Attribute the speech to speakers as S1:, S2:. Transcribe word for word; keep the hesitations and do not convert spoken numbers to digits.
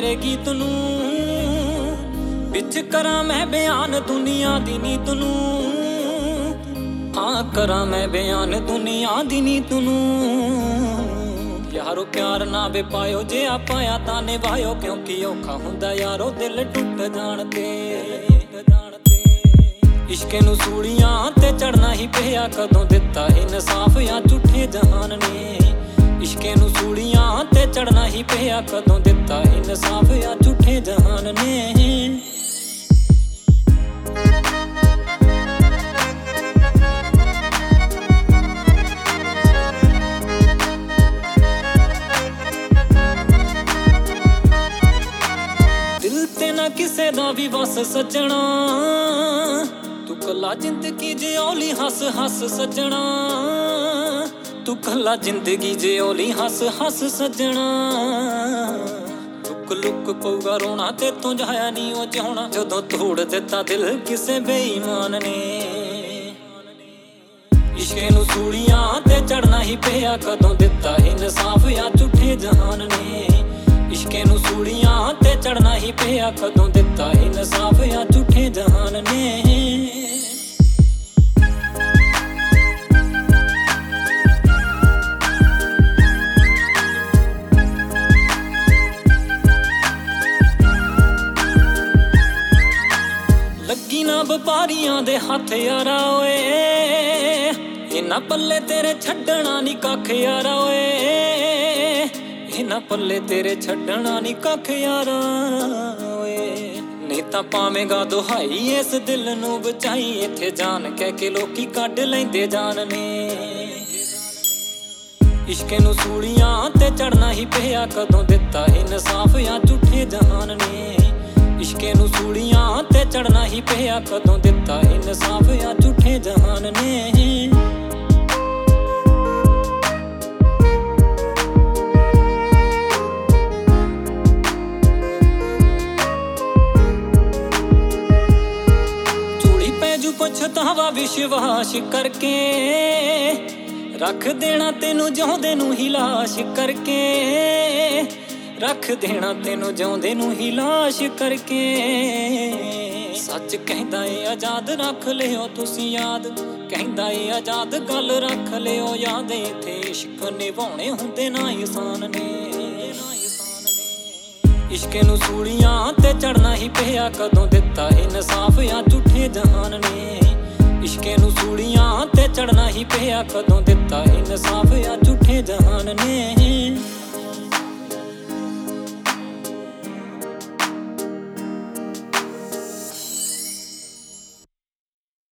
S1: तेरे गीत नू विच करा मैं बयान दुनिया दी नीत नू। हाँ करा मैं बयान दुनिया दी नीत नू। यारो प्यार ना वे पायो जे आ पाया तां निभायो, क्योंकि औखा हुंदा यारो दिल टुट जाण ते। इश्के नू सूलियां ते चढ़ना ही पिया, कदों दिता इंसाफ या झूठे जहान ने। इश्के नू सूलियां ते चढ़ना ही पिया, कदों दिता इंसाफ या झूठे जहान ने। दिल ते ना किसे दा भी वस सजना, तू कला जिंदगी जियोली हस हस सजना। तू कला जिंदगी जियोली हस हस सजना। लुक लुक पऊगा रोना ते तू जाया नहीं ओ जिउणा, जदों तोड़ दिता दिल किसे बेईमान ने। इश्के नू सूलियां ते चढ़ना ही पिया, कदों दिता इंसाफ या झूठे जहान ने। इश्के नू सूलियां ते चढ़ना ही पिया, कदों दिता इंसाफ या झूठे जहान ने। लगी ना वपारियां दे हथ यारा ओए, इन्हां पल्ले तेरे छड्डना नी कख यारा ओए। इन्हां पल्ले तेरे छड्डना नी कख यारा ओए। नहीं तां पावेंगा दुहाई इस दिल नू बचाई, इत्थे जान कह के लोकी कढ लैंदे जान ने। इश्के नू सूलियां ते चढ़ना ही पिया, कदों दिता इंसाफ या झूठे जहान ने। इश्के नू सूलियां ते चढ़ना ही पिया, कदों दिता इंसाफ या झूठे जहान ने। चूड़ी पैजू पछतावा विश्वास करके, रख देना तेनू जिउंदे नू ही लाश करके। रख देना तेनू जिउंदे नू ही लाश करके। सच कहंदा ए आजाद रख लियो तुसी याद, कहंदा ए आजाद गल रख लियो याद। इत्थे इश्क निभाउणे हुंदे ना इंसान ने। इश्के नू सूलियां ते चढ़ना ही पिया, कदों दिता इंसाफ या झूठे जहान ने। इश्के नू सूलियां ते चढ़ना ही पिया, कदों दिता इंसाफ या झूठे जहान ने।